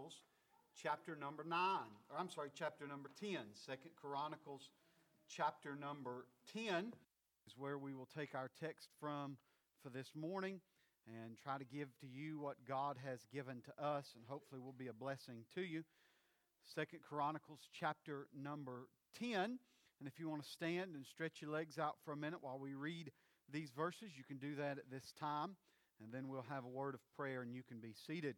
Chronicles, chapter number 10. 2 Chronicles, chapter number 10 is where we will take our text from for this morning and try to give to you what God has given to us, and hopefully will be a blessing to you. 2 Chronicles, chapter number 10. And if you want to stand and stretch your legs out for a minute while we read these verses, you can do that at this time. And then we'll have a word of prayer and you can be seated.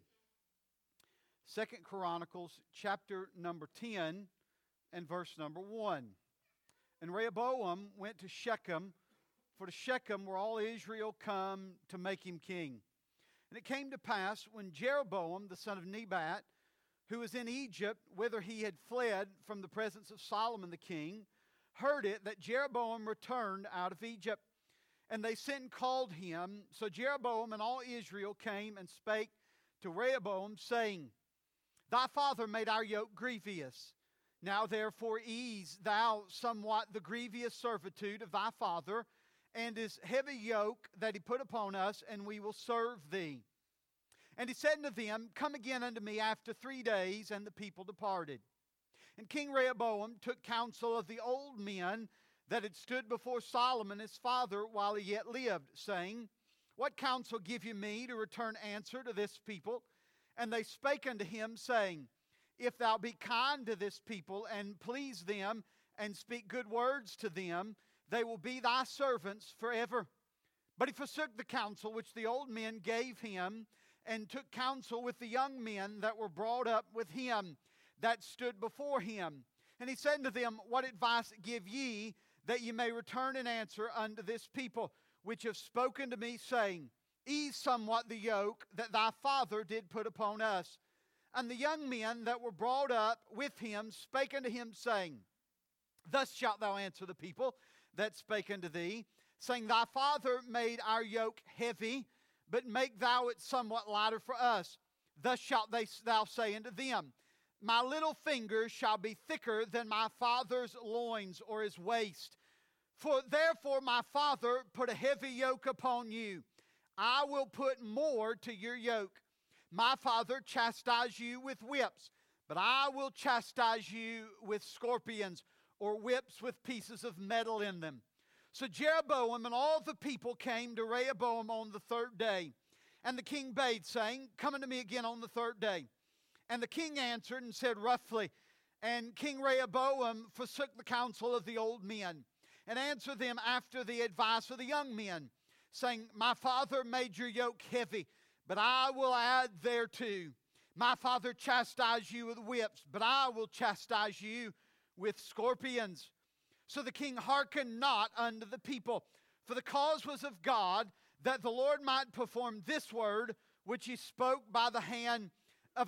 2 Chronicles chapter number 10 and verse number 1. And Rehoboam went to Shechem, for to Shechem were all Israel come to make him king. And it came to pass when Jeroboam the son of Nebat, who was in Egypt, whither he had fled from the presence of Solomon the king, heard it that Jeroboam returned out of Egypt. And they sent and called him. So Jeroboam and all Israel came and spake to Rehoboam, saying, Thy father made our yoke grievous. Now therefore ease thou somewhat the grievous servitude of thy father, and his heavy yoke that he put upon us, and we will serve thee. And he said unto them, Come again unto me after 3 days. And the people departed. And King Rehoboam took counsel of the old men that had stood before Solomon his father while he yet lived, saying, What counsel give you me to return answer to this people? And they spake unto him, saying, If thou be kind to this people, and please them, and speak good words to them, they will be thy servants forever. But he forsook the counsel which the old men gave him, and took counsel with the young men that were brought up with him, that stood before him. And he said unto them, What advice give ye, that ye may return and answer unto this people, which have spoken to me, saying, Ease somewhat the yoke that thy father did put upon us. And the young men that were brought up with him spake unto him, saying, Thus shalt thou answer the people that spake unto thee, saying, Thy father made our yoke heavy, but make thou it somewhat lighter for us. Thus shalt thou say unto them, My little finger shall be thicker than my father's loins or his waist. For therefore my father put a heavy yoke upon you. I will put more to your yoke. My father chastised you with whips, but I will chastise you with scorpions, or whips with pieces of metal in them. So Jeroboam and all the people came to Rehoboam on the 3rd day. And the king bade, saying, Come unto me again on the 3rd day. And the king answered and said roughly, And King Rehoboam forsook the counsel of the old men, and answered them after the advice of the young men, saying, My father made your yoke heavy, but I will add thereto. My father chastised you with whips, but I will chastise you with scorpions. So the king hearkened not unto the people, for the cause was of God, that the Lord might perform this word, which he spoke by the hand of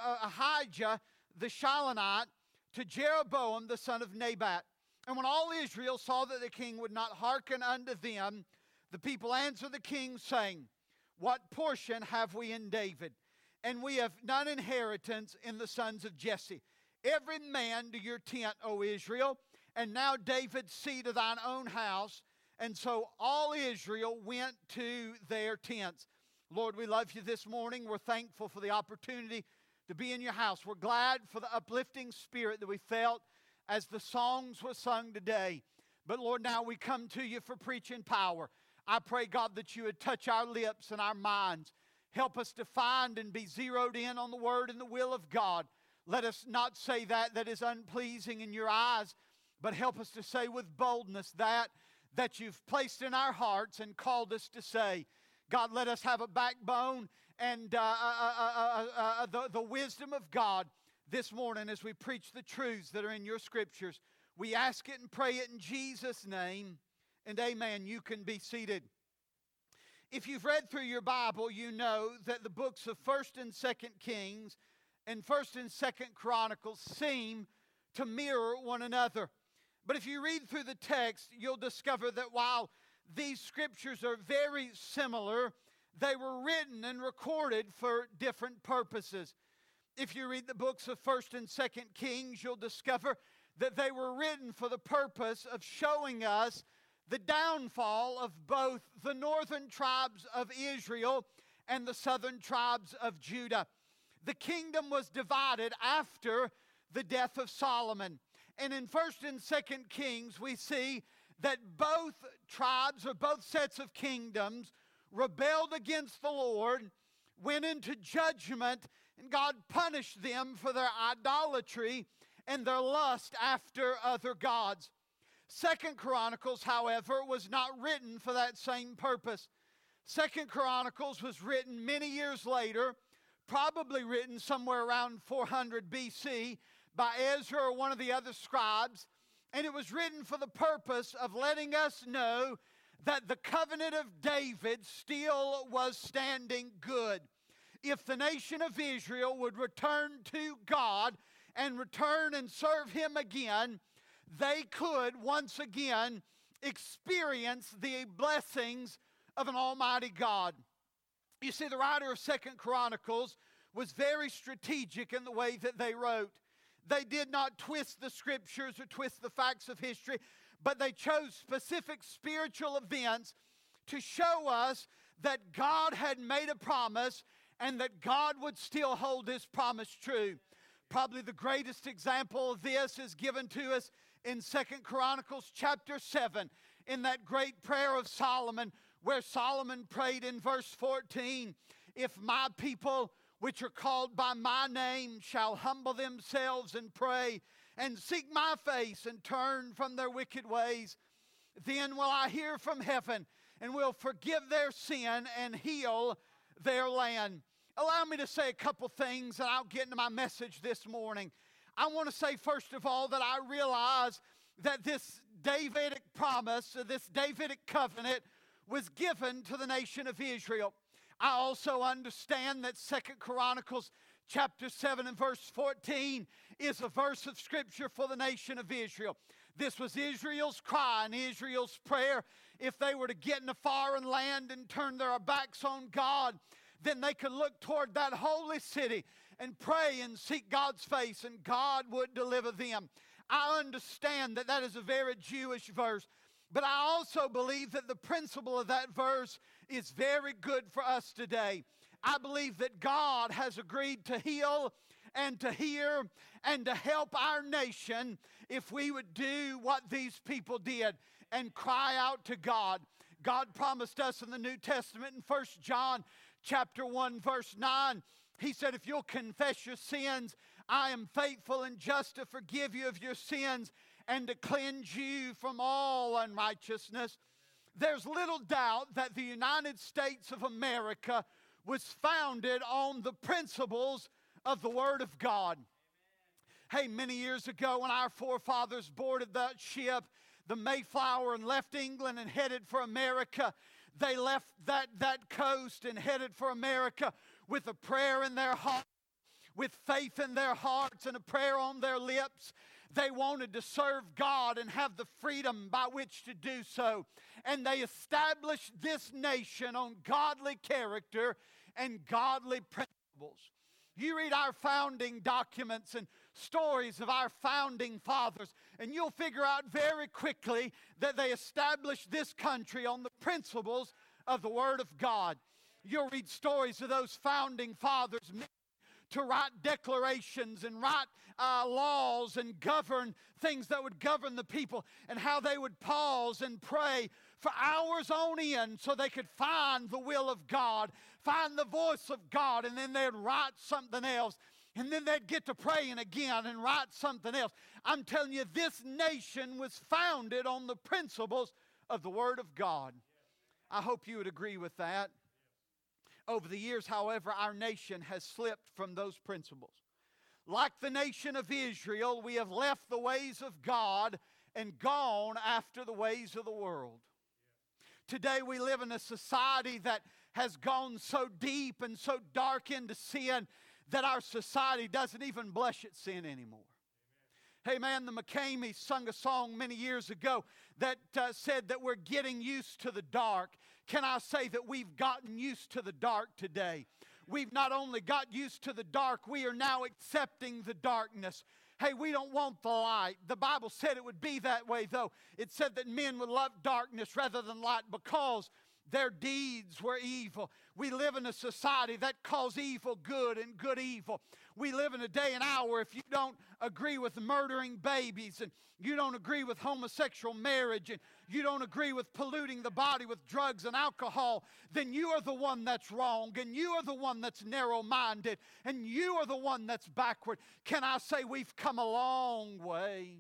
Ahijah the Shilonite to Jeroboam the son of Nebat. And when all Israel saw that the king would not hearken unto them, the people answered the king, saying, What portion have we in David? And we have none inheritance in the sons of Jesse. Every man to your tent, O Israel. And now David, see to thine own house. And so all Israel went to their tents. Lord, we love you this morning. We're thankful for the opportunity to be in your house. We're glad for the uplifting spirit that we felt as the songs were sung today. But Lord, now we come to you for preaching power. I pray, God, that you would touch our lips and our minds. Help us to find and be zeroed in on the word and the will of God. Let us not say that is unpleasing in your eyes, but help us to say with boldness that you've placed in our hearts and called us to say. God, let us have a backbone and the wisdom of God this morning as we preach the truths that are in your scriptures. We ask it and pray it in Jesus' name, and amen. You can be seated. If you've read through your Bible, you know that the books of 1st and 2nd Kings and 1st and 2nd Chronicles seem to mirror one another. But if you read through the text, you'll discover that while these scriptures are very similar, they were written and recorded for different purposes. If you read the books of 1st and 2nd Kings, you'll discover that they were written for the purpose of showing us the downfall of both the northern tribes of Israel and the southern tribes of Judah. the kingdom was divided after the death of Solomon. And in 1st and 2nd Kings, we see that both tribes or both sets of kingdoms rebelled against the Lord, went into judgment, and God punished them for their idolatry and their lust after other gods. 2nd Chronicles, however, was not written for that same purpose. 2nd Chronicles was written many years later, probably written somewhere around 400 BC by Ezra or one of the other scribes, and it was written for the purpose of letting us know that the covenant of David still was standing good. If the nation of Israel would return to God and return and serve Him again, they could once again experience the blessings of an almighty God. You see, the writer of 2nd Chronicles was very strategic in the way that they wrote. They did not twist the scriptures or twist the facts of history, but they chose specific spiritual events to show us that God had made a promise and that God would still hold His promise true. Probably the greatest example of this is given to us in 2nd Chronicles chapter 7, in that great prayer of Solomon, where Solomon prayed in verse 14, "If my people which are called by my name shall humble themselves and pray and seek my face and turn from their wicked ways, then will I hear from heaven and will forgive their sin and heal their land." Allow me to say a couple things and I'll get into my message this morning. I want to say first of all that I realize that this Davidic promise, this Davidic covenant was given to the nation of Israel. I also understand that 2nd Chronicles chapter 7 and verse 14 is a verse of Scripture for the nation of Israel. This was Israel's cry and Israel's prayer. If they were to get in a foreign land and turn their backs on God, then they could look toward that holy city and pray and seek God's face, and God would deliver them. I understand that that is a very Jewish verse, but I also believe that the principle of that verse is very good for us today. I believe that God has agreed to heal and to hear and to help our nation if we would do what these people did and cry out to God. God promised us in the New Testament in 1 John chapter 1 verse 9, He said, "If you'll confess your sins, I am faithful and just to forgive you of your sins and to cleanse you from all unrighteousness." There's little doubt that the United States of America was founded on the principles of the Word of God. Hey, many years ago when our forefathers boarded that ship, the Mayflower, and left England and headed for America, they left that coast and headed for America with a prayer in their heart, with faith in their hearts and a prayer on their lips. They wanted to serve God and have the freedom by which to do so. And they established this nation on godly character and godly principles. You read our founding documents and stories of our founding fathers, and you'll figure out very quickly that they established this country on the principles of the Word of God. You'll read stories of those founding fathers to write declarations and write laws and govern things that would govern the people, and how they would pause and pray for hours on end so they could find the will of God, find the voice of God, and then they'd write something else. And then they'd get to praying again and write something else. I'm telling you, this nation was founded on the principles of the Word of God. I hope you would agree with that. Over the years, however, our nation has slipped from those principles. Like the nation of Israel, we have left the ways of God and gone after the ways of the world. Today we live in a society that has gone so deep and so dark into sin that our society doesn't even blush at sin anymore. Hey man, the McCameys sung a song many years ago that said that we're getting used to the dark. Can I say that we've gotten used to the dark today? We've not only got used to the dark, we are now accepting the darkness. Hey, we don't want the light. The Bible said it would be that way, though. It said that men would love darkness rather than light because Their deeds were evil. We live in a society that calls evil good and good evil. We live in a day and hour, if you don't agree with murdering babies, and you don't agree with homosexual marriage, and you don't agree with polluting the body with drugs and alcohol, then you are the one that's wrong, and you are the one that's narrow-minded, and you are the one that's backward. Can I say we've come a long way?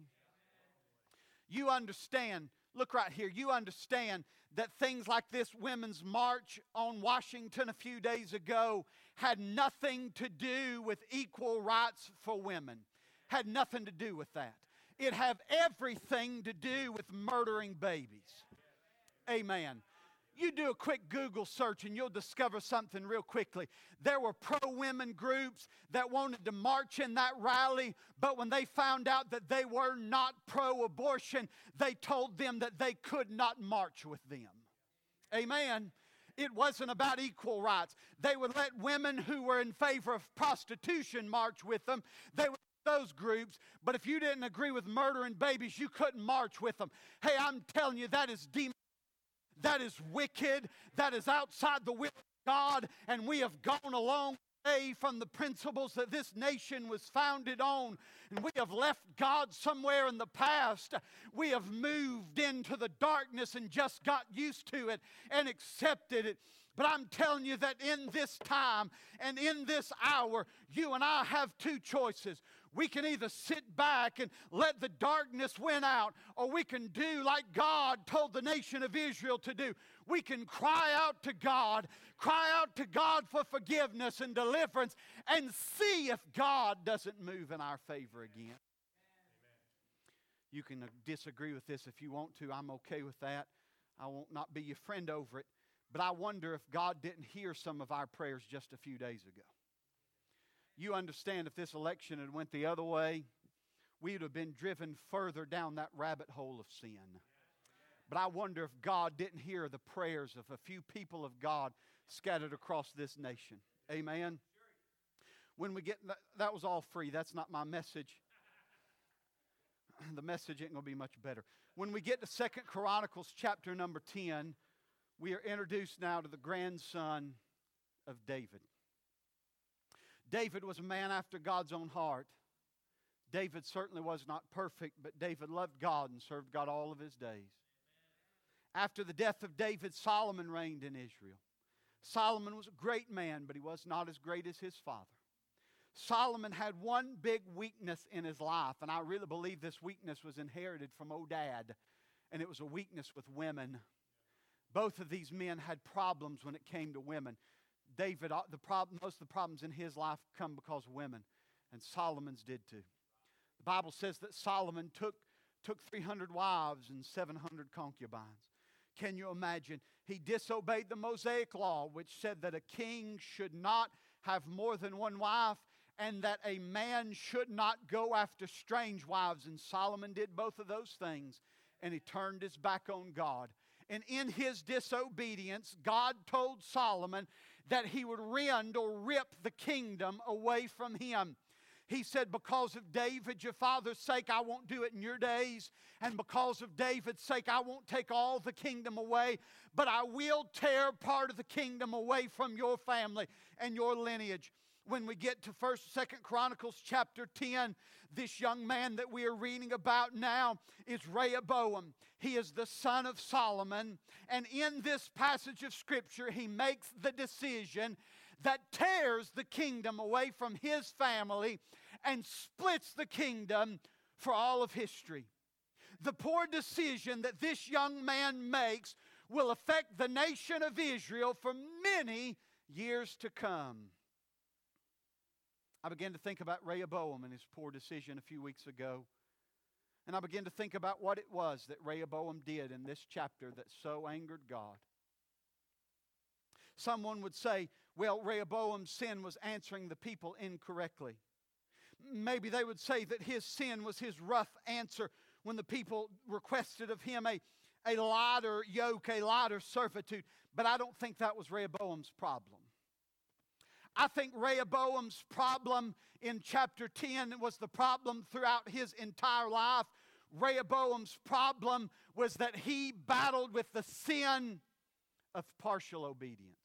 You understand, look right here, you understand that things like this Women's March on Washington a few days ago had nothing to do with equal rights for women. Had nothing to do with that. It had everything to do with murdering babies. Amen. You do a quick Google search and you'll discover something real quickly. There were pro-women groups that wanted to march in that rally, but when they found out that they were not pro-abortion, they told them that they could not march with them. Amen. It wasn't about equal rights. They would let women who were in favor of prostitution march with them. They would those groups, but if you didn't agree with murdering babies, you couldn't march with them. Hey, I'm telling you, that is demonic. That is wicked. That is outside the will of God. And we have gone a long way from the principles that this nation was founded on. And we have left God somewhere in the past. We have moved into the darkness and just got used to it and accepted it. But I'm telling you that in this time and in this hour, you and I have two choices. We can either sit back and let the darkness win out, or we can do like God told the nation of Israel to do. We can cry out to God for forgiveness and deliverance, and see if God doesn't move in our favor again. Amen. You can disagree with this if you want to. I'm okay with that. I won't not be your friend over it. But I wonder if God didn't hear some of our prayers just a few days ago. You understand, if this election had went the other way, we would have been driven further down that rabbit hole of sin. But I wonder if God didn't hear the prayers of a few people of God scattered across this nation. Amen. When we get, that was all free. That's not my message. The message ain't going to be much better. When we get to 2 Chronicles chapter number 10, we are introduced now to the grandson of David. David was a man after God's own heart. David certainly was not perfect, but David loved God and served God all of his days. After the death of David, Solomon reigned in Israel. Solomon was a great man, but he was not as great as his father. Solomon had one big weakness in his life, and I really believe this weakness was inherited from old dad, and it was a weakness with women. Both of these men had problems when it came to women. David, most of the problems in his life come because of women, and Solomon's did too. The Bible says that Solomon took 300 wives and 700 concubines. Can you imagine? He disobeyed the Mosaic law, which said that a king should not have more than one wife, and that a man should not go after strange wives. And Solomon did both of those things, and he turned his back on God. And in his disobedience, God told Solomon that he would rend or rip the kingdom away from him. He said, because of David, your father's sake, I won't do it in your days. And because of David's sake, I won't take all the kingdom away. But I will tear part of the kingdom away from your family and your lineage. When we get to 2 Chronicles chapter 10, this young man that we are reading about now is Rehoboam. He is the son of Solomon. And in this passage of Scripture, he makes the decision that tears the kingdom away from his family and splits the kingdom for all of history. The poor decision that this young man makes will affect the nation of Israel for many years to come. I began to think about Rehoboam and his poor decision a few weeks ago. And I began to think about what it was that Rehoboam did in this chapter that so angered God. Someone would say, well, Rehoboam's sin was answering the people incorrectly. Maybe they would say that his sin was his rough answer when the people requested of him a lighter yoke, a lighter servitude. But I don't think that was Rehoboam's problem. I think Rehoboam's problem in chapter 10 was the problem throughout his entire life. Rehoboam's problem was that he battled with the sin of partial obedience.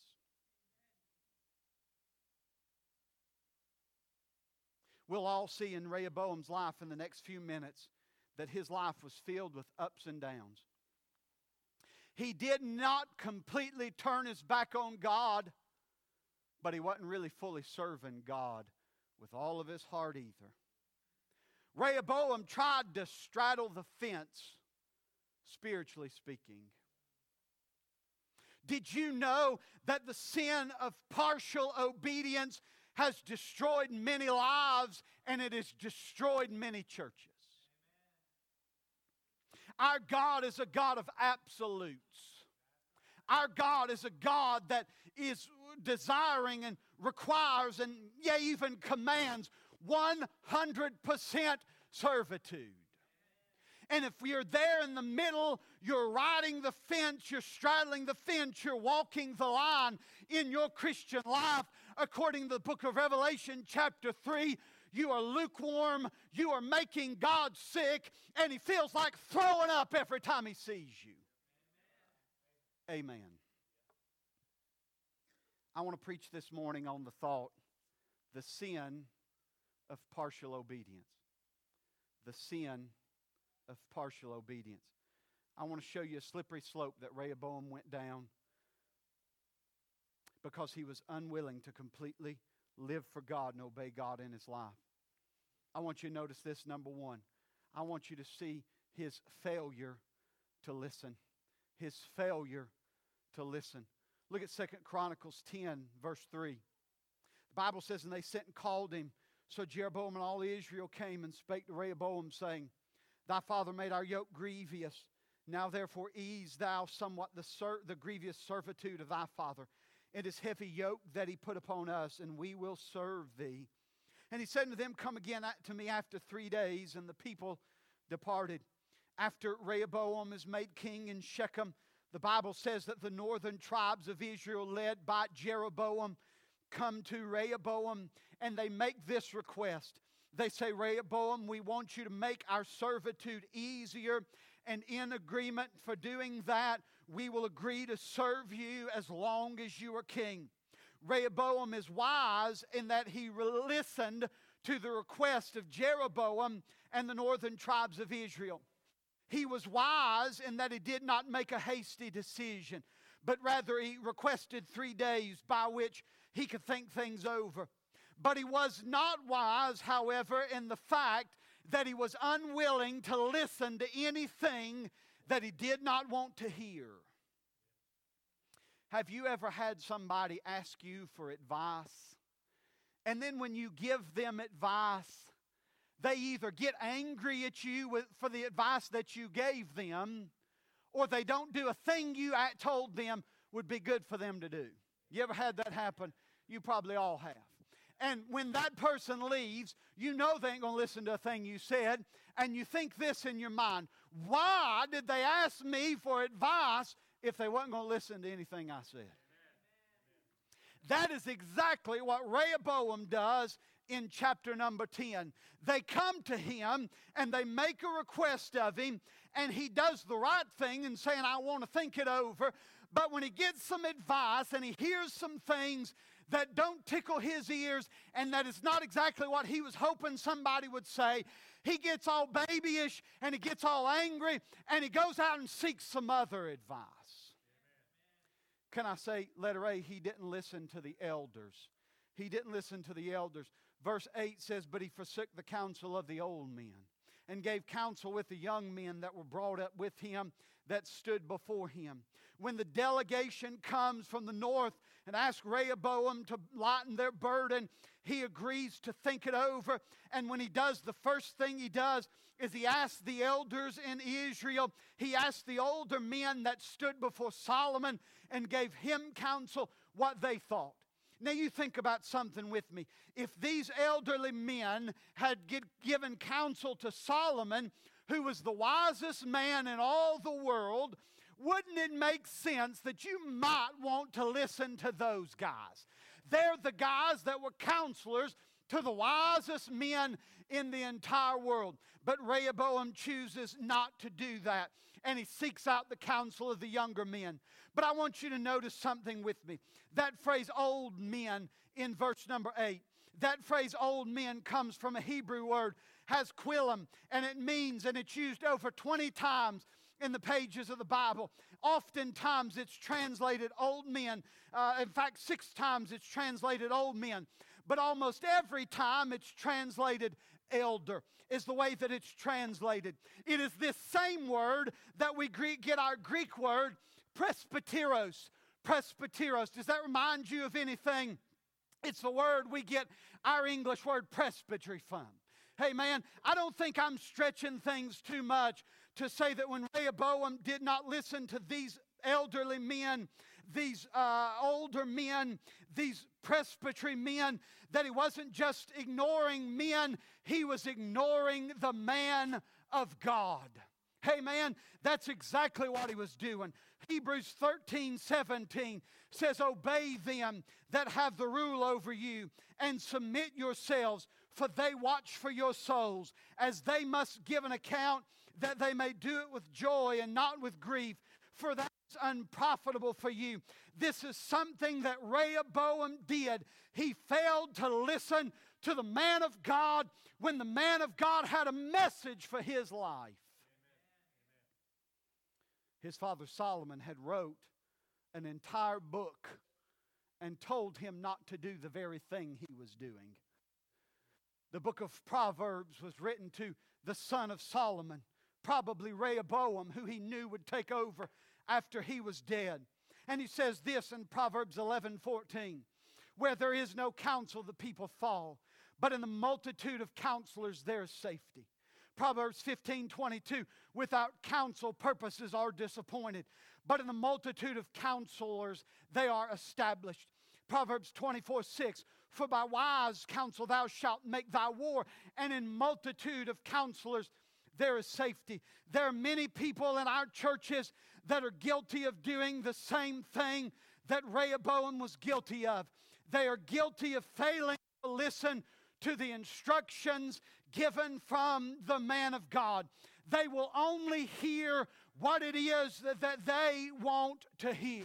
We'll all see in Rehoboam's life in the next few minutes that his life was filled with ups and downs. He did not completely turn his back on God, but he wasn't really fully serving God with all of his heart either. Rehoboam tried to straddle the fence, spiritually speaking. Did you know that the sin of partial obedience has destroyed many lives and it has destroyed many churches? Our God is a God of absolutes. Our God is a God that is desiring and requires and even commands 100% servitude. And if you're there in the middle, you're riding the fence, you're straddling the fence, you're walking the line in your Christian life, according to the book of Revelation chapter 3, you are lukewarm, you are making God sick, and He feels like throwing up every time He sees you. Amen. I want to preach this morning on the thought, the sin of partial obedience. The sin of partial obedience. I want to show you a slippery slope that Rehoboam went down because he was unwilling to completely live for God and obey God in his life. I want you to notice this, number one. I want you to see his failure to listen. His failure to listen. Look at 2 Chronicles 10, verse 3. The Bible says, and they sent and called him. So Jeroboam and all Israel came and spake to Rehoboam, saying, Thy father made our yoke grievous. Now therefore ease thou somewhat the grievous servitude of thy father, and his heavy yoke that he put upon us, and we will serve thee. And he said unto them, Come again to me after 3 days. And the people departed. After Rehoboam is made king in Shechem, the Bible says that the northern tribes of Israel, led by Jeroboam, come to Rehoboam, and they make this request. They say, Rehoboam, we want you to make our servitude easier, and in agreement for doing that, we will agree to serve you as long as you are king. Rehoboam is wise in that he listened to the request of Jeroboam and the northern tribes of Israel. He was wise in that he did not make a hasty decision, but rather he requested 3 days by which he could think things over. But he was not wise, however, in the fact that he was unwilling to listen to anything that he did not want to hear. Have you ever had somebody ask you for advice, and then when you give them advice, they either get angry at you for the advice that you gave them, or they don't do a thing you told them would be good for them to do? You ever had that happen? You probably all have. And when that person leaves, you know they ain't going to listen to a thing you said, and you think this in your mind: why did they ask me for advice if they weren't going to listen to anything I said? That is exactly what Rehoboam does in chapter number 10. They come to him and they make a request of him, and he does the right thing in saying, I want to think it over. But when he gets some advice and he hears some things that don't tickle his ears and that is not exactly what he was hoping somebody would say, he gets all babyish and he gets all angry and he goes out and seeks some other advice. Can I say, letter A, he didn't listen to the elders. He didn't listen to the elders. Verse 8 says, But he forsook the counsel of the old men, and gave counsel with the young men that were brought up with him, that stood before him. When the delegation comes from the north and asks Rehoboam to lighten their burden, he agrees to think it over. And when he does, the first thing he does is he asks the elders in Israel, he asked the older men that stood before Solomon and gave him counsel what they thought. Now you think about something with me. If these elderly men had given counsel to Solomon, who was the wisest man in all the world, wouldn't it make sense that you might want to listen to those guys? They're the guys that were counselors to the wisest men in the entire world. But Rehoboam chooses not to do that, and he seeks out the counsel of the younger men. But I want you to notice something with me. That phrase, old men, in verse number 8, that phrase, old men, comes from a Hebrew word, hasquilim, and it means, and it's used over 20 times in the pages of the Bible. Oftentimes it's translated old men. In fact, 6 times it's translated old men. But almost every time it's translated elder, is the way that it's translated. It is this same word that we get our Greek word, presbyteros. Presbyteros. Does that remind you of anything? It's the word we get our English word presbytery from. Hey man, I don't think I'm stretching things too much to say that when Rehoboam did not listen to these elderly men, these older men, these presbytery men, that he wasn't just ignoring men, he was ignoring the man of God. Hey man, that's exactly what he was doing. Hebrews 13:17 says, obey them that have the rule over you, and submit yourselves, for they watch for your souls, as they must give an account, that they may do it with joy and not with grief, for that is unprofitable for you. This is something that Rehoboam did. He failed to listen to the man of God when the man of God had a message for his life. His father Solomon had wrote an entire book and told him not to do the very thing he was doing. The book of Proverbs was written to the son of Solomon, probably Rehoboam, who he knew would take over after he was dead. And he says this in Proverbs 11:14, where there is no counsel, the people fall, but in the multitude of counselors there is safety. Proverbs 15:22, without counsel purposes are disappointed, but in the multitude of counselors they are established. Proverbs 24:6, for by wise counsel thou shalt make thy war, and in multitude of counselors there is safety. There are many people in our churches that are guilty of doing the same thing that Rehoboam was guilty of. They are guilty of failing to listen to the instructions given from the man of God. They will only hear what it is that they want to hear.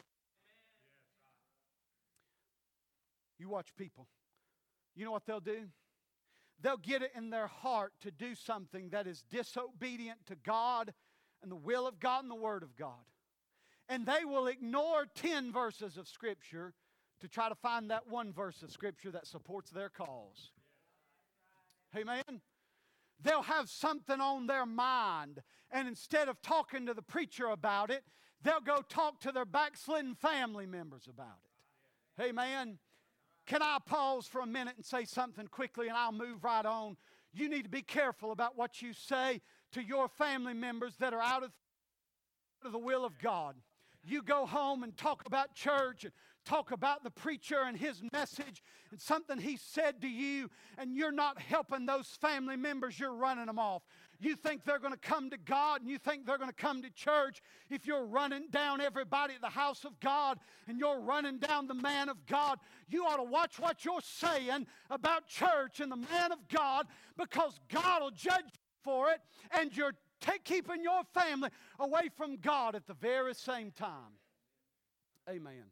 You watch people. You know what they'll do? They'll get it in their heart to do something that is disobedient to God and the will of God and the Word of God. And they will ignore 10 verses of Scripture to try to find that one verse of Scripture that supports their cause. Amen? They'll have something on their mind, and instead of talking to the preacher about it, they'll go talk to their backslidden family members about it. Amen? Can I pause for a minute and say something quickly, and I'll move right on? You need to be careful about what you say to your family members that are out of the will of God. You go home and talk about church and talk about the preacher and his message and something he said to you, and you're not helping those family members, you're running them off. You think they're going to come to God and you think they're going to come to church if you're running down everybody at the house of God and you're running down the man of God. You ought to watch what you're saying about church and the man of God, because God will judge you for it, and you're keeping your family away from God at the very same time. Amen.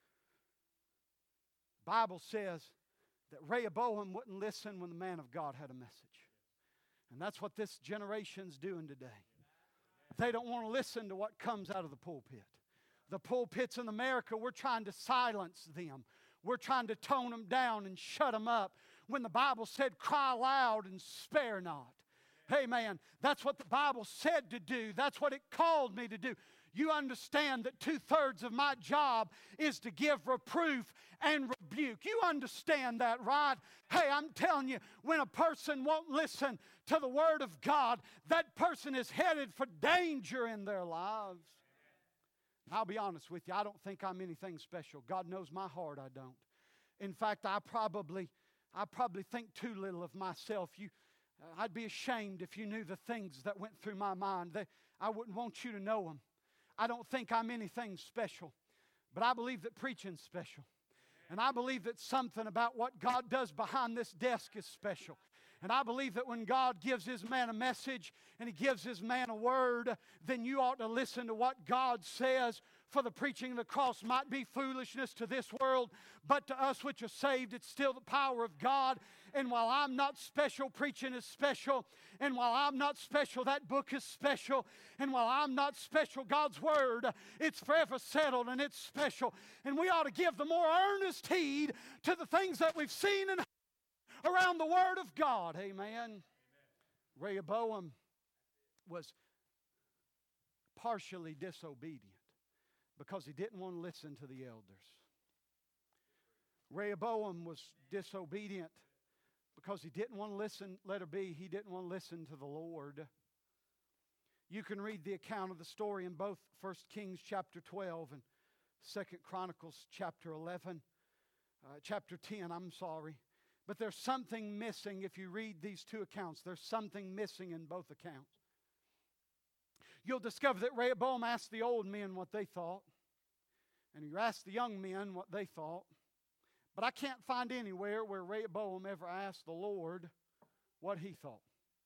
The Bible says that Rehoboam wouldn't listen when the man of God had a message. And that's what this generation's doing today. They don't want to listen to what comes out of the pulpit. The pulpits in America, we're trying to silence them. We're trying to tone them down and shut them up, when the Bible said, cry loud and spare not. Hey man, that's what the Bible said to do. That's what it called me to do. You understand that 2/3 of my job is to give reproof and rebuke. You understand that, right? Hey, I'm telling you, when a person won't listen to the Word of God, that person is headed for danger in their lives. I'll be honest with you, I don't think I'm anything special. God knows my heart, I don't. In fact, I probably think too little of myself. I'd be ashamed if you knew the things that went through my mind. I wouldn't want you to know them. I don't think I'm anything special, but I believe that preaching's special. And I believe that something about what God does behind this desk is special. And I believe that when God gives His man a message and He gives His man a word, then you ought to listen to what God says. For the preaching of the cross might be foolishness to this world, but to us which are saved, it's still the power of God. And while I'm not special, preaching is special. And while I'm not special, that book is special. And while I'm not special, God's Word, it's forever settled and it's special. And we ought to give the more earnest heed to the things that we've seen and around the Word of God. Amen. Rehoboam was partially disobedient because he didn't want to listen to the elders. Rehoboam was disobedient because he didn't want to listen, let her be, he didn't want to listen to the Lord. You can read the account of the story in both 1 Kings chapter 12 and 2 Chronicles chapter 11, chapter 10, I'm sorry. But there's something missing if you read these two accounts. There's something missing in both accounts. You'll discover that Rehoboam asked the old men what they thought, and he asked the young men what they thought. But I can't find anywhere where Rehoboam ever asked the Lord what He thought.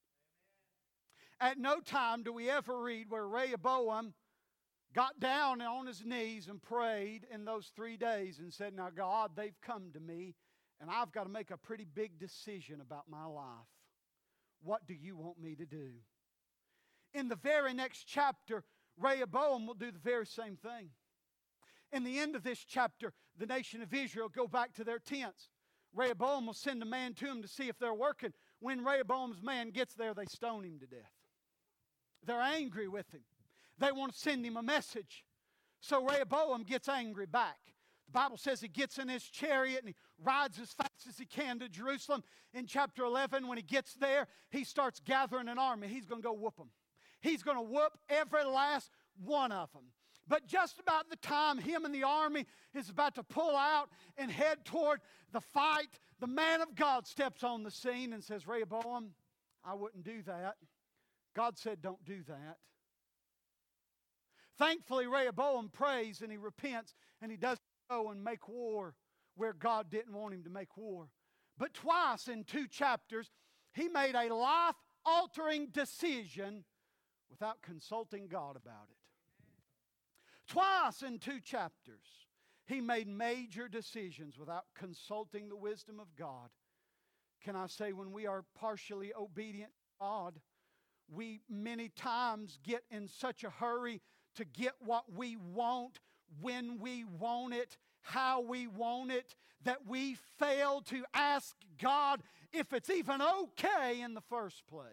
At no time do we ever read where Rehoboam got down on his knees and prayed in those 3 days and said, "Now God, they've come to me, and I've got to make a pretty big decision about my life. What do you want me to do?" In the very next chapter, Rehoboam will do the very same thing. In the end of this chapter, the nation of Israel go back to their tents. Rehoboam will send a man to them to see if they're working. When Rehoboam's man gets there, they stone him to death. They're angry with him. They want to send him a message. So Rehoboam gets angry back. The Bible says he gets in his chariot and he rides as fast as he can to Jerusalem. In chapter 11, when he gets there, he starts gathering an army. He's going to go whoop them. He's going to whoop every last one of them. But just about the time him and the army is about to pull out and head toward the fight, the man of God steps on the scene and says, "Rehoboam, I wouldn't do that. God said don't do that." Thankfully, Rehoboam prays and he repents and he doesn't go and make war where God didn't want him to make war. But twice in 2 chapters, he made a life-altering decision without consulting God about it. Twice in 2 chapters, he made major decisions without consulting the wisdom of God. Can I say, when we are partially obedient to God, we many times get in such a hurry to get what we want, when we want it, how we want it, that we fail to ask God if it's even okay in the first place.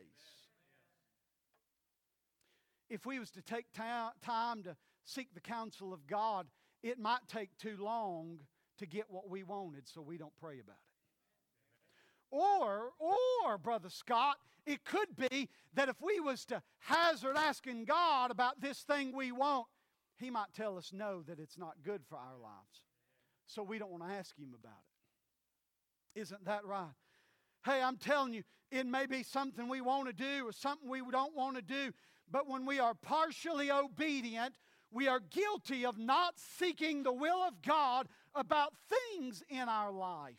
If we was to take time to seek the counsel of God, it might take too long to get what we wanted, so we don't pray about it. Or, Brother Scott, it could be that if we was to hazard asking God about this thing we want, He might tell us no, that it's not good for our lives. So we don't want to ask Him about it. Isn't that right? Hey, I'm telling you, it may be something we want to do or something we don't want to do, but when we are partially obedient, we are guilty of not seeking the will of God about things in our life.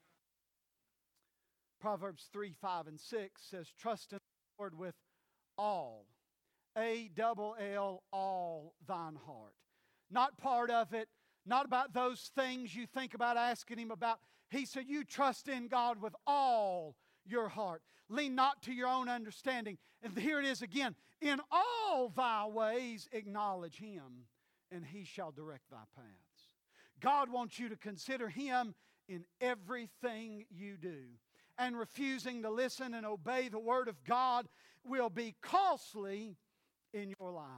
Proverbs 3, 5, and 6 says, "Trust in the Lord with all, A-double-L, all thine heart." Not part of it, not about those things you think about asking Him about. He said, you trust in God with all your heart. Lean not to your own understanding. And here it is again. In all thy ways acknowledge Him, and He shall direct thy paths. God wants you to consider Him in everything you do. And refusing to listen and obey the Word of God will be costly in your life.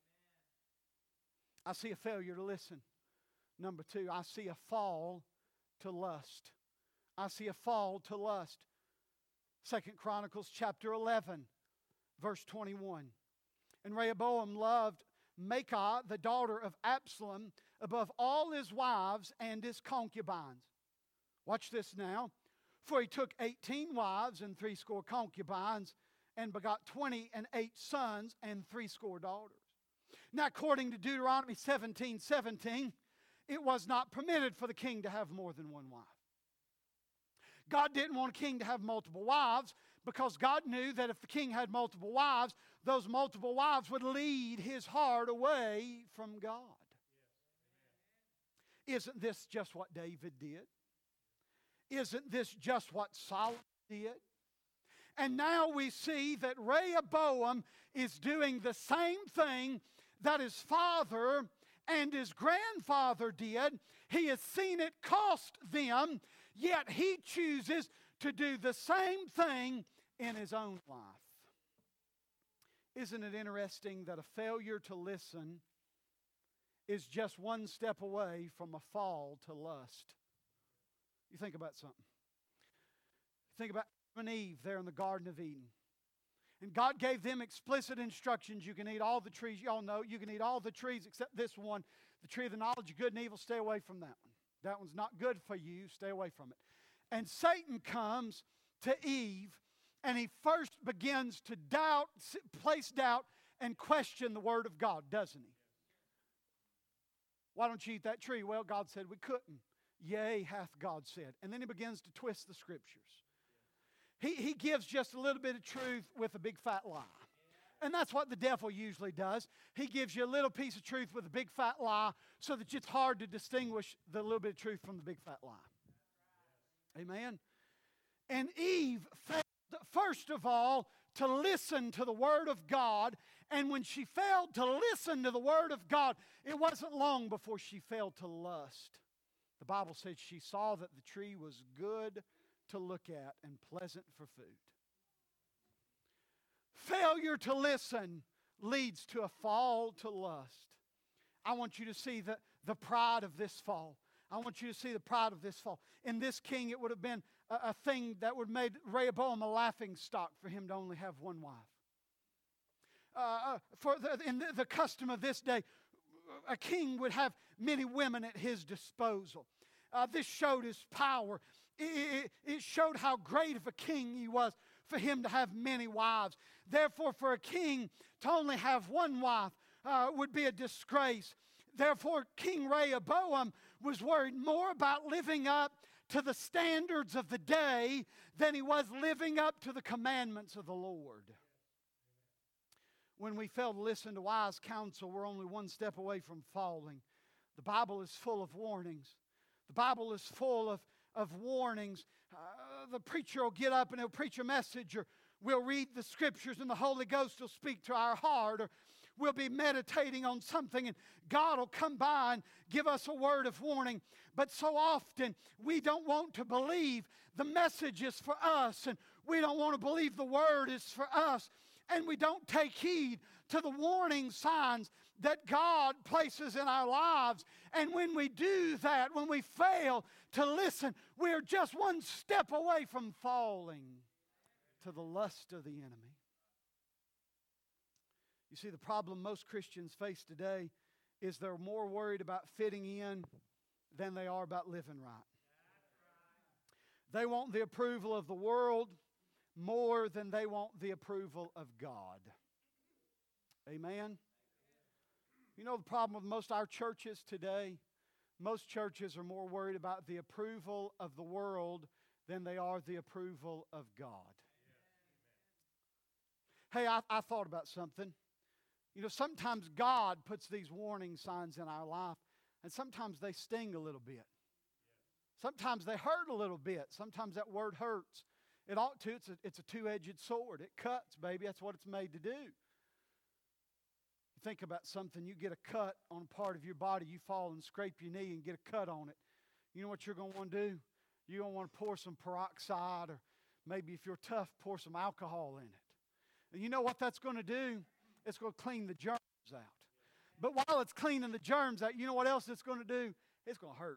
I see a failure to listen. Number 2, I see a fall to lust. I see a fall to lust. 2 Chronicles chapter 11, verse 21. And Rehoboam loved Maachah, the daughter of Absalom, above all his wives and his concubines. Watch this now. For he took 18 wives and 80 concubines, and begot 28 sons and 80 daughters. Now, according to Deuteronomy 17:17, it was not permitted for the king to have more than one wife. God didn't want a king to have multiple wives because God knew that if the king had multiple wives, those multiple wives would lead his heart away from God. Isn't this just what David did? Isn't this just what Solomon did? And now we see that Rehoboam is doing the same thing that his father and his grandfather did. He has seen it cost them, yet he chooses to do the same thing in his own life. Isn't it interesting that a failure to listen is just one step away from a fall to lust? You think about something. Think about Adam and Eve there in the Garden of Eden. And God gave them explicit instructions. You can eat all the trees. You all know you can eat all the trees except this one, the tree of the knowledge of good and evil. Stay away from that one. That one's not good for you. Stay away from it. And Satan comes to Eve, and he first begins to doubt, place doubt, and question the Word of God, doesn't he? Why don't you eat that tree? Well, God said we couldn't. Yea, hath God said. And then he begins to twist the Scriptures. He gives just a little bit of truth with a big fat lie. And that's what the devil usually does. He gives you a little piece of truth with a big fat lie so that it's hard to distinguish the little bit of truth from the big fat lie. Amen? And Eve failed, first of all, to listen to the Word of God. And when she failed to listen to the Word of God, it wasn't long before she failed to lust. The Bible says she saw that the tree was good to look at and pleasant for food. Failure to listen leads to a fall to lust. I want you to see the pride of this fall. I want you to see the pride of this fall. In this king, it would have been a thing that would have made Rehoboam a laughing stock for him to only have one wife. In the custom of this day, a king would have many women at his disposal. This showed his power. It showed how great of a king he was for him to have many wives. Therefore, for a king to only have one wife would be a disgrace. Therefore, King Rehoboam was worried more about living up to the standards of the day than he was living up to the commandments of the Lord. When we fail to listen to wise counsel, we're only one step away from falling. The Bible is full of warnings. The Bible is full of warnings. The preacher will get up and he'll preach a message, or we'll read the Scriptures and the Holy Ghost will speak to our heart, or we'll be meditating on something and God will come by and give us a word of warning. But so often we don't want to believe the message is for us, and we don't want to believe the word is for us, and we don't take heed to the warning signs that God places in our lives. And when we do that, when we fail to listen, we're just one step away from falling to the lust of the enemy. You see, the problem most Christians face today is they're more worried about fitting in than they are about living right. They want the approval of the world more than they want the approval of God. Amen? You know the problem with most of our churches today? Most churches are more worried about the approval of the world than they are the approval of God. Hey, I thought about something. You know, sometimes God puts these warning signs in our life, and sometimes they sting a little bit. Sometimes they hurt a little bit. Sometimes that word hurts. It ought to. It's a two-edged sword. It cuts, baby. That's what it's made to do. You think about something. You get a cut on a part of your body. You fall and scrape your knee and get a cut on it. You know what you're going to want to do? You're going to want to pour some peroxide, or maybe if you're tough, pour some alcohol in it. And you know what that's going to do? It's going to clean the germs out. But while it's cleaning the germs out, you know what else it's going to do? It's going to hurt.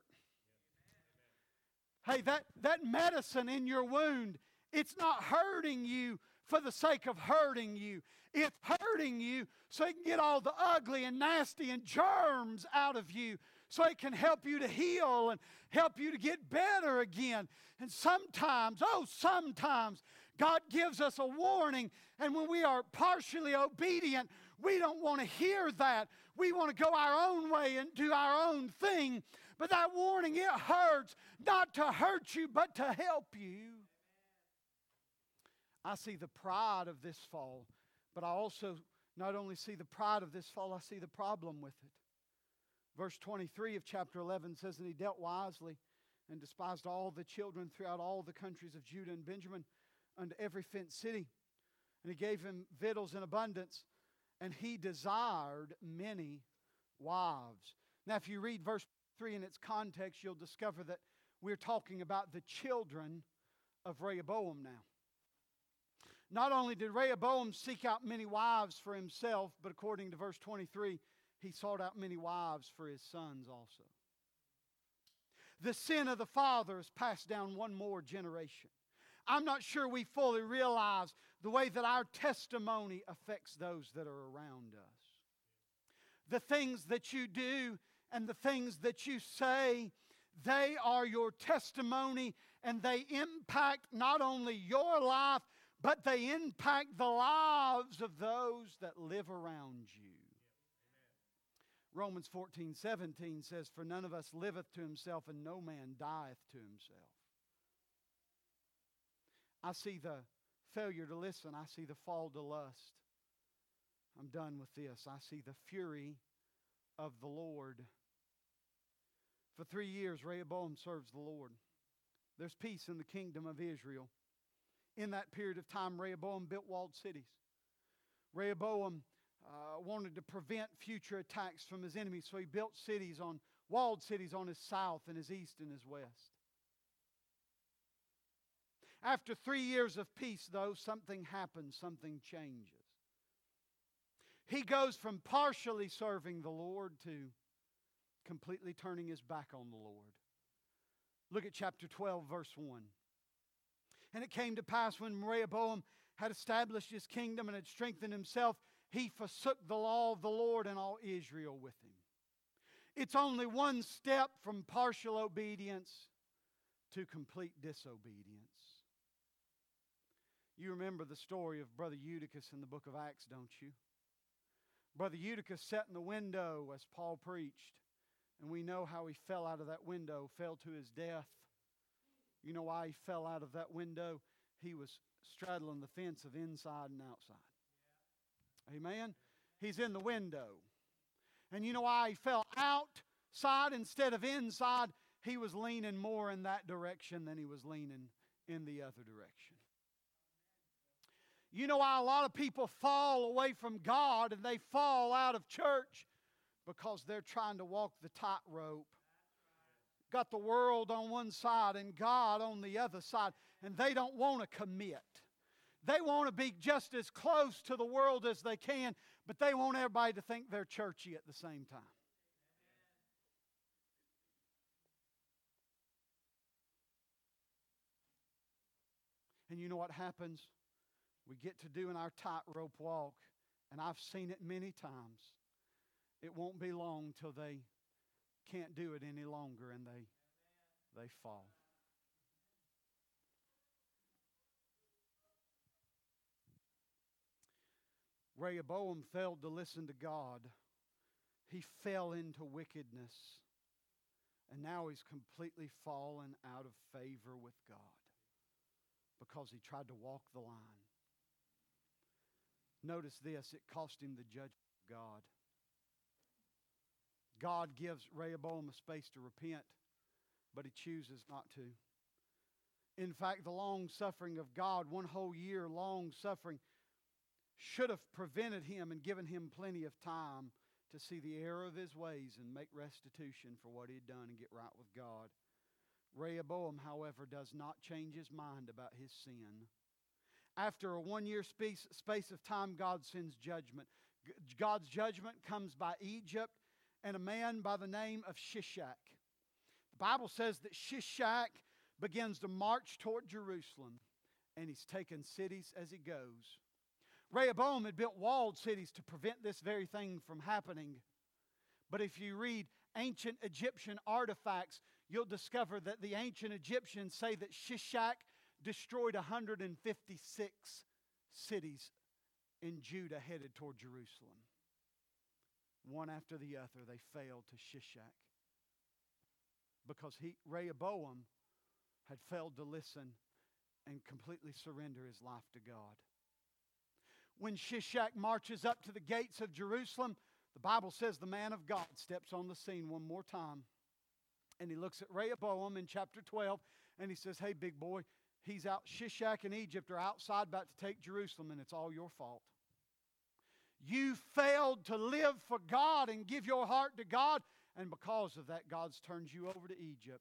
Hey, that medicine in your wound, it's not hurting you for the sake of hurting you. It's hurting you so it can get all the ugly and nasty and germs out of you, so it can help you to heal and help you to get better again. And sometimes, God gives us a warning, and when we are partially obedient, We don't want to hear that. We want to go our own way and do our own thing. But that warning, it hurts, not to hurt you, but to help you. I see the pride of this fall, but I also not only see the pride of this fall, I see the problem with it. Verse 23 of chapter 11 says, "And he dealt wisely and despised all the children throughout all the countries of Judah and Benjamin unto every fenced city. And he gave him victuals in abundance, and he desired many wives." Now, if you read verse 3 in its context, you'll discover that we're talking about the children of Rehoboam now. Not only did Rehoboam seek out many wives for himself, but according to verse 23, he sought out many wives for his sons also. The sin of the father is passed down one more generation. I'm not sure we fully realize the way that our testimony affects those that are around us. The things that you do and the things that you say, they are your testimony, and they impact not only your life, but they impact the lives of those that live around you. Romans 14:17 says, "For none of us liveth to himself, and no man dieth to himself." I see the failure to listen. I see the fall to lust. I'm done with this. I see the fury of the Lord. For 3 years, Rehoboam serves the Lord. There's peace in the kingdom of Israel. In that period of time, Rehoboam built walled cities. Rehoboam wanted to prevent future attacks from his enemies, so he built walled cities on his south and his east and his west. After 3 years of peace, though, something happens, something changes. He goes from partially serving the Lord to completely turning his back on the Lord. Look at chapter 12, verse 1. "And it came to pass when Rehoboam had established his kingdom and had strengthened himself, he forsook the law of the Lord and all Israel with him." It's only one step from partial obedience to complete disobedience. You remember the story of Brother Eutychus in the book of Acts, don't you? Brother Eutychus sat in the window as Paul preached, and we know how he fell out of that window, fell to his death. You know why he fell out of that window? He was straddling the fence of inside and outside. Amen? He's in the window. And you know why he fell outside instead of inside? He was leaning more in that direction than he was leaning in the other direction. You know why a lot of people fall away from God and they fall out of church? Because they're trying to walk the tightrope. Got the world on one side and God on the other side, and they don't want to commit. They want to be just as close to the world as they can, but they want everybody to think they're churchy at the same time. And you know what happens? We get to doing our tightrope walk, and I've seen it many times. It won't be long till they can't do it any longer and they fall. Rehoboam failed to listen to God. He fell into wickedness. And now he's completely fallen out of favor with God because he tried to walk the line. Notice this, it cost him the judgment of God. God gives Rehoboam a space to repent, but he chooses not to. In fact, the long suffering of God, 1 whole year long suffering, should have prevented him and given him plenty of time to see the error of his ways and make restitution for what he had done and get right with God. Rehoboam, however, does not change his mind about his sin. After a 1 year space of time, God sends judgment. God's judgment comes by Egypt and a man by the name of Shishak. The Bible says that Shishak begins to march toward Jerusalem, and he's taken cities as he goes. Rehoboam had built walled cities to prevent this very thing from happening. But if you read ancient Egyptian artifacts, you'll discover that the ancient Egyptians say that Shishak destroyed 156 cities in Judah headed toward Jerusalem. One after the other, they failed to Shishak because Rehoboam had failed to listen and completely surrender his life to God. When Shishak marches up to the gates of Jerusalem, the Bible says the man of God steps on the scene one more time. And he looks at Rehoboam in chapter 12 and he says, "Hey, big boy, he's out. Shishak and Egypt are outside about to take Jerusalem, and it's all your fault. You failed to live for God and give your heart to God, and because of that, God's turned you over to Egypt."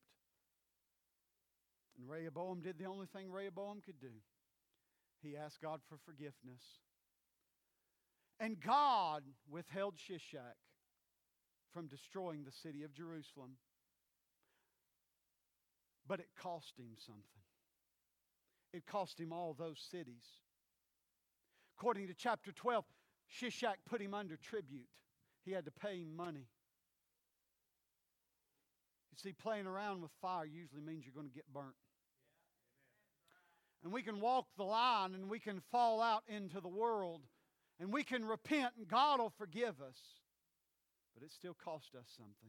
And Rehoboam did the only thing Rehoboam could do. He asked God for forgiveness. And God withheld Shishak from destroying the city of Jerusalem. But it cost him something. It cost him all those cities. According to chapter 12, Shishak put him under tribute. He had to pay him money. You see, playing around with fire usually means you're going to get burnt. And we can walk the line and we can fall out into the world and we can repent and God will forgive us. But it still cost us something.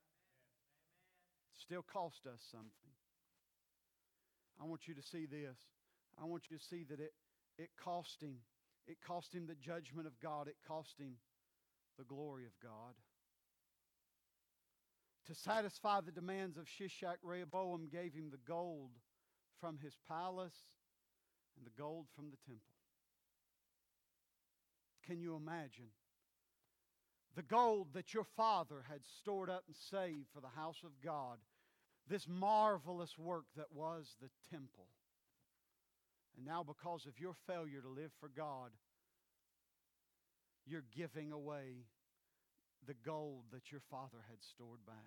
It still cost us something. I want you to see this. I want you to see that it cost him. It cost him the judgment of God. It cost him the glory of God. To satisfy the demands of Shishak, Rehoboam gave him the gold from his palace and the gold from the temple. Can you imagine? The gold that your father had stored up and saved for the house of God. This marvelous work that was the temple. And now because of your failure to live for God, you're giving away the gold that your father had stored back.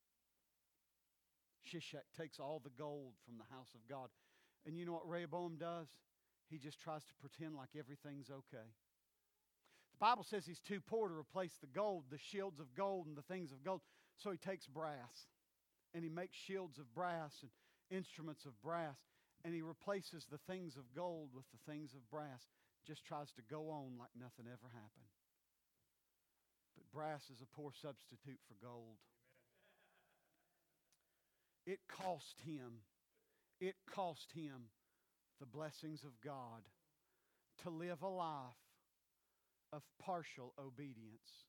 Shishak takes all the gold from the house of God. And you know what Rehoboam does? He just tries to pretend like everything's okay. The Bible says he's too poor to replace the gold, the shields of gold and the things of gold. So he takes brass and he makes shields of brass and instruments of brass. And he replaces the things of gold with the things of brass. Just tries to go on like nothing ever happened. But brass is a poor substitute for gold. It cost him the blessings of God to live a life of partial obedience.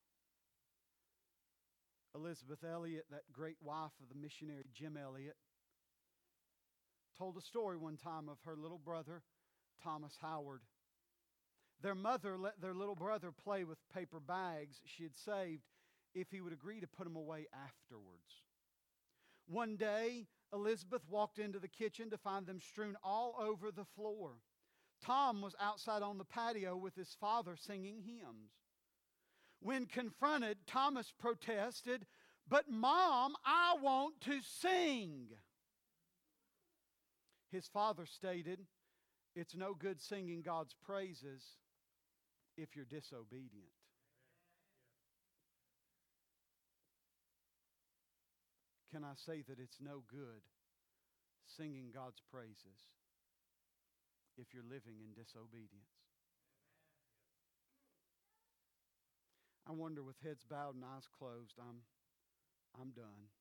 Elizabeth Elliot, that great wife of the missionary Jim Elliot, told a story one time of her little brother, Thomas Howard. Their mother let their little brother play with paper bags she had saved if he would agree to put them away afterwards. One day, Elizabeth walked into the kitchen to find them strewn all over the floor. Tom was outside on the patio with his father singing hymns. When confronted, Thomas protested, "But Mom, I want to sing." His father stated, "It's no good singing God's praises if you're disobedient." Can I say that it's no good singing God's praises if you're living in disobedience? I wonder, with heads bowed and eyes closed, I'm done.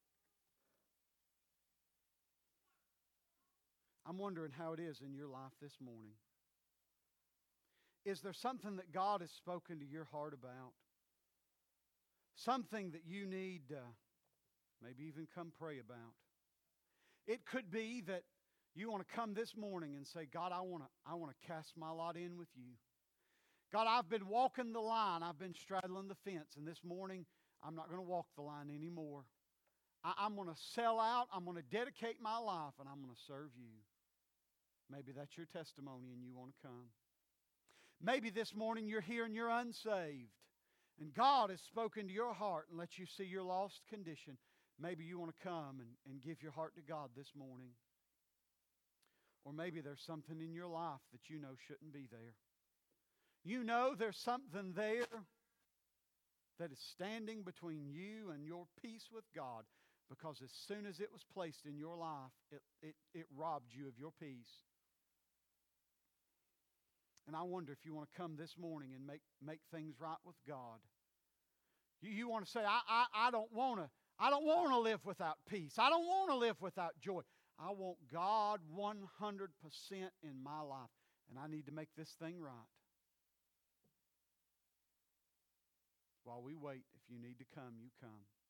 I'm wondering how it is in your life this morning. Is there something that God has spoken to your heart about? Something that you need to maybe even come pray about? It could be that you want to come this morning and say, "God, I want to cast my lot in with you. God, I've been walking the line. I've been straddling the fence. And this morning, I'm not going to walk the line anymore. I'm going to sell out. I'm going to dedicate my life, and I'm going to serve you." Maybe that's your testimony and you want to come. Maybe this morning you're here and you're unsaved. And God has spoken to your heart and let you see your lost condition. Maybe you want to come and give your heart to God this morning. Or maybe there's something in your life that you know shouldn't be there. You know there's something there that is standing between you and your peace with God, because as soon as it was placed in your life, it robbed you of your peace. And I wonder if you want to come this morning and make things right with God. You want to say, I don't want to live without peace. I don't want to live without joy. I want God 100% in my life. And I need to make this thing right. While we wait, if you need to come, you come.